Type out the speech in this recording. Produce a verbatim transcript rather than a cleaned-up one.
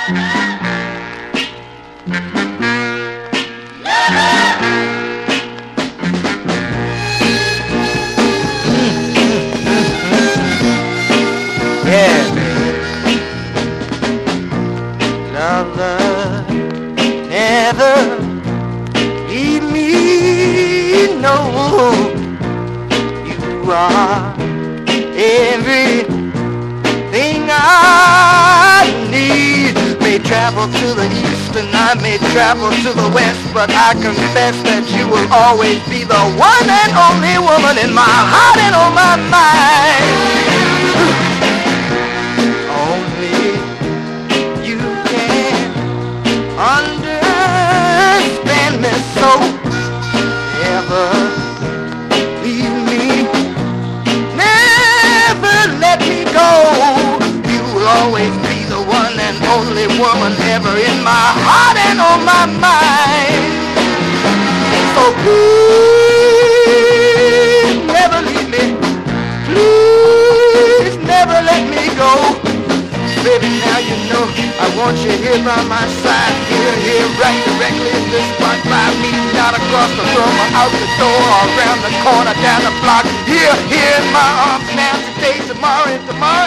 Yeah, lover, never leave me, no. You are everything I need. May travel to the east and I may travel to the west, but I confess that you will always be the one and only woman in my heart and on my mind. Understand me, so never leave me, never let me go. You will always be the one and only woman ever in my heart and on my mind. So please never leave me, please never let me go. Baby, now you know I want you here by my side. Here, here, right directly in this spot by me. Not across the room or out the door or around the corner, down the block. Here, here in my arms now, today, tomorrow, and tomorrow.